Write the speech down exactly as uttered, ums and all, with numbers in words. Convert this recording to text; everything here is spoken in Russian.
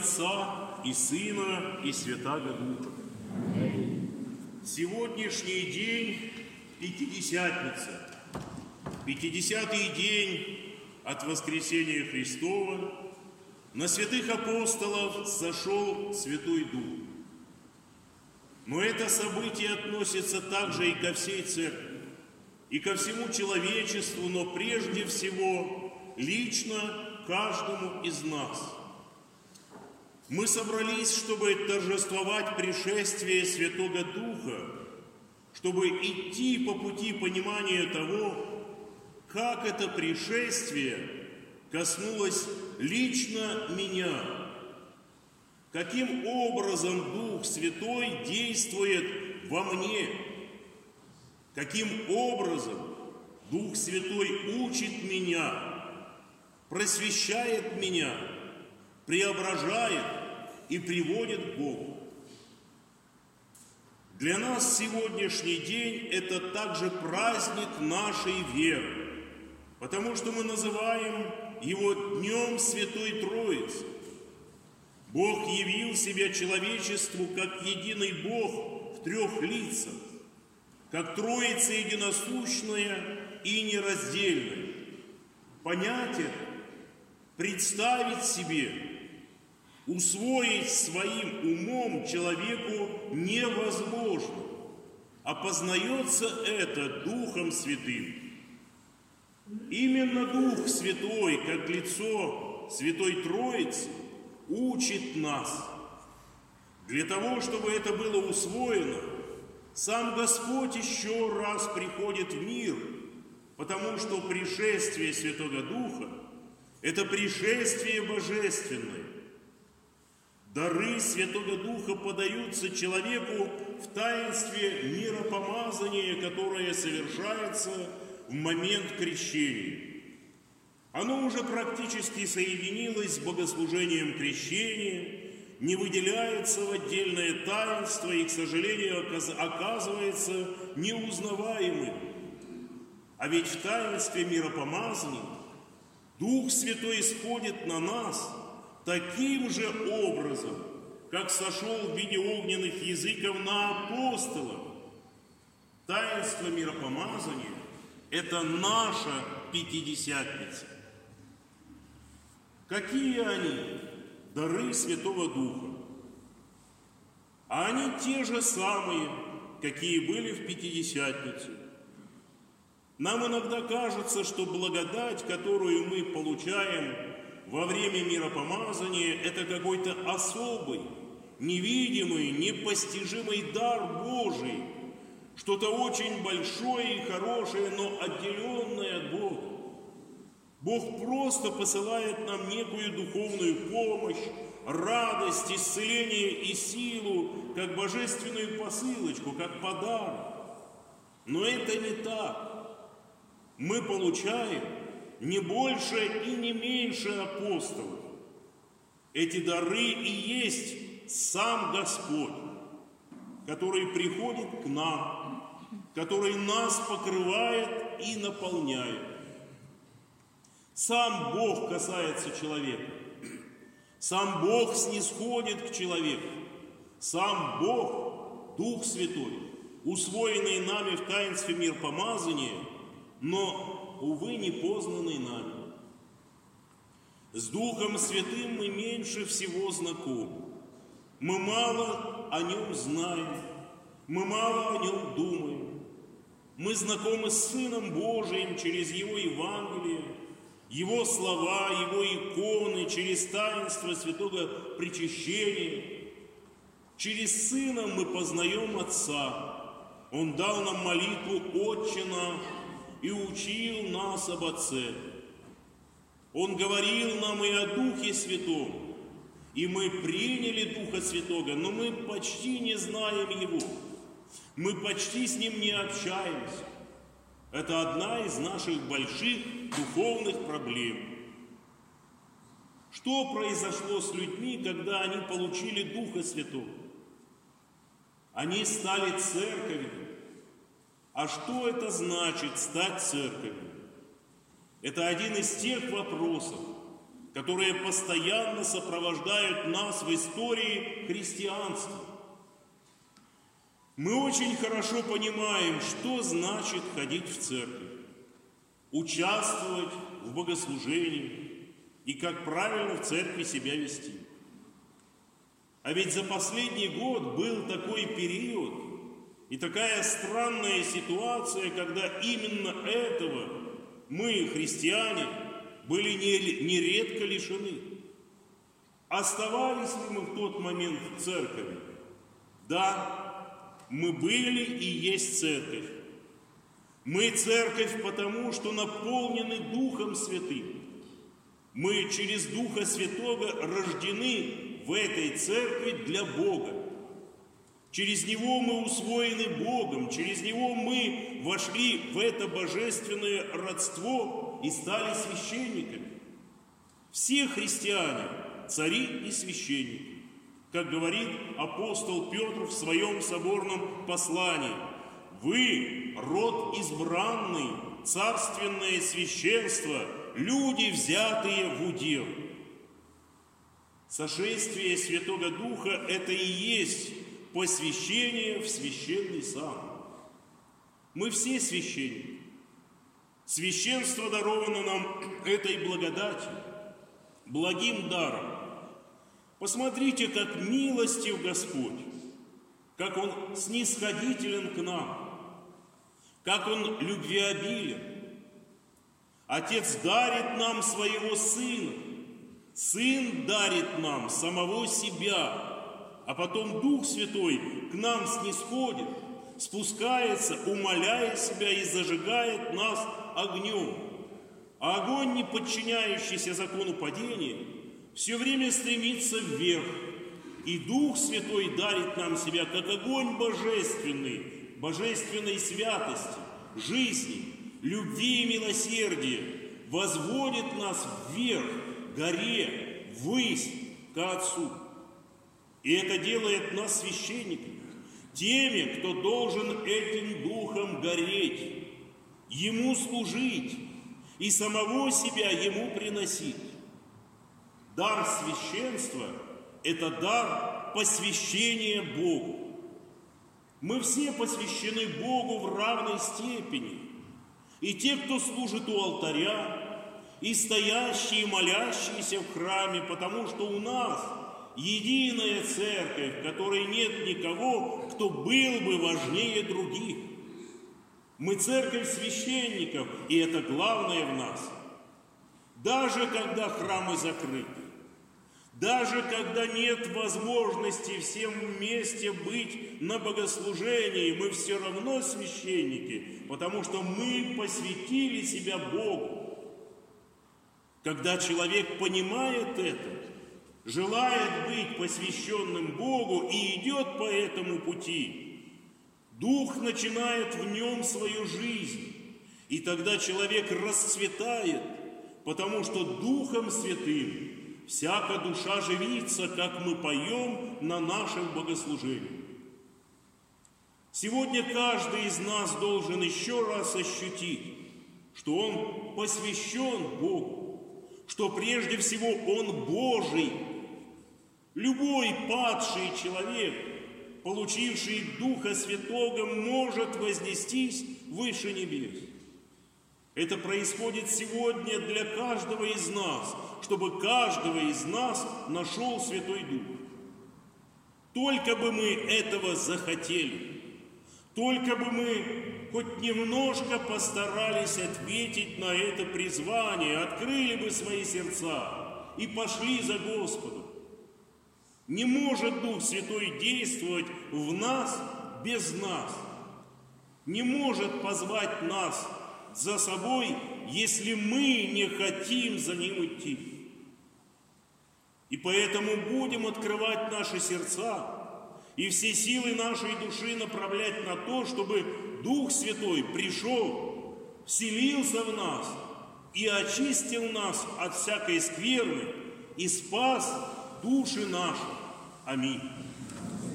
Отца и Сына и Святаго Духа. Сегодняшний день – Пятидесятница, пятидесятый день от воскресения Христова. На святых апостолов сошел Святой Дух. Но это событие относится также и ко всей Церкви, и ко всему человечеству, но прежде всего лично каждому из нас. Мы собрались, чтобы торжествовать пришествие Святого Духа, чтобы идти по пути понимания того, как это пришествие коснулось лично меня, каким образом Дух Святой действует во мне, каким образом Дух Святой учит меня, просвещает меня, преображает и приводит к Богу. Для нас сегодняшний день – это также праздник нашей веры, потому что мы называем его Днем Святой Троицы. Бог явил себя человечеству как единый Бог в трех лицах, как Троица единосущная и нераздельная. Понять это, представить себе, усвоить своим умом человеку невозможно, а познается это Духом Святым. Именно Дух Святой, как лицо Святой Троицы, учит нас. Для того, чтобы это было усвоено, сам Господь еще раз приходит в мир, потому что пришествие Святого Духа – это пришествие божественное. Дары Святого Духа подаются человеку в таинстве миропомазания, которое совершается в момент крещения. Оно уже практически соединилось с богослужением крещения, не выделяется в отдельное таинство и, к сожалению, оказывается неузнаваемым. А ведь в таинстве миропомазания Дух Святой исходит на нас таким же образом, как сошел в виде огненных языков на апостолов. Таинство миропомазания – это наша Пятидесятница. Какие они? Дары Святого Духа. А они те же самые, какие были в Пятидесятницу. Нам иногда кажется, что благодать, которую мы получаем во время миропомазания, это какой-то особый, невидимый, непостижимый дар Божий, что-то очень большое и хорошее, но отделенное от Бога. Бог просто посылает нам некую духовную помощь, радость, исцеление и силу, как божественную посылочку, как подарок. Но это не так. Мы получаем не больше и не меньше апостолов. Эти дары и есть сам Господь, который приходит к нам, который нас покрывает и наполняет. Сам Бог касается человека. Сам Бог снисходит к человеку. Сам Бог, Дух Святой, усвоенный нами в таинстве миропомазания, но, увы, не познанный нами. С Духом Святым мы меньше всего знакомы. Мы мало о Нем знаем, мы мало о Нем думаем. Мы знакомы с Сыном Божиим через Его Евангелие, Его слова, Его иконы, через таинство святого причащения. Через Сына мы познаем Отца. Он дал нам молитву «Отче наш» и учил нас об Отце. Он говорил нам и о Духе Святом, и мы приняли Духа Святого, но мы почти не знаем Его. Мы почти с Ним не общаемся. Это одна из наших больших духовных проблем. Что произошло с людьми, когда они получили Духа Святого? Они стали церковью. А что это значит стать церковью? Это один из тех вопросов, которые постоянно сопровождают нас в истории христианства. Мы очень хорошо понимаем, что значит ходить в церковь, участвовать в богослужении и как правильно в церкви себя вести. А ведь за последний год был такой период и такая странная ситуация, когда именно этого мы, христиане, были нередко лишены. Оставались ли мы в тот момент в церкви? Да, мы были и есть церковь. Мы церковь потому, что наполнены Духом Святым. Мы через Духа Святого рождены в этой церкви для Бога. Через Него мы усвоены Богом, через Него мы вошли в это божественное родство и стали священниками. Все христиане – цари и священники, как говорит апостол Петр в своем соборном послании. Вы – род избранный, царственное священство, люди, взятые в удел. Сошествие Святого Духа – это и есть посвящение в священный сан. Мы все священники. Священство даровано нам этой благодатью, благим даром. Посмотрите, как милостив Господь, как Он снисходителен к нам, как Он любвеобилен. Отец дарит нам своего Сына, Сын дарит нам самого себя, а потом Дух Святой к нам снисходит, спускается, умаляя себя и зажигает нас огнем. А огонь, не подчиняющийся закону падения, все время стремится вверх. И Дух Святой дарит нам себя как огонь божественный, божественной святости, жизни, любви и милосердия, возводит нас вверх, горе, ввысь, к Отцу. И это делает нас священниками, теми, кто должен этим духом гореть, Ему служить и самого себя Ему приносить. Дар священства – это дар посвящения Богу. Мы все посвящены Богу в равной степени. И те, кто служит у алтаря, и стоящие, и молящиеся в храме, потому что у нас единая церковь, в которой нет никого, кто был бы важнее других. Мы церковь священников, и это главное в нас. Даже когда храмы закрыты, даже когда нет возможности всем вместе быть на богослужении, мы все равно священники, потому что мы посвятили себя Богу. Когда человек понимает это, желает быть посвященным Богу и идет по этому пути, Дух начинает в нем свою жизнь, и тогда человек расцветает, потому что Духом Святым всяка душа живится, как мы поем на нашем богослужении. Сегодня каждый из нас должен еще раз ощутить, что он посвящен Богу, что прежде всего он Божий. Любой падший человек, получивший Духа Святого, может вознестись выше небес. Это происходит сегодня для каждого из нас, чтобы каждого из нас нашел Святой Дух. Только бы мы этого захотели, только бы мы хоть немножко постарались ответить на это призвание, открыли бы свои сердца и пошли за Господом. Не может Дух Святой действовать в нас без нас. Не может позвать нас за собой, если мы не хотим за Ним идти. И поэтому будем открывать наши сердца и все силы нашей души направлять на то, чтобы Дух Святой пришел, вселился в нас и очистил нас от всякой скверны и спас души наши. Аминь.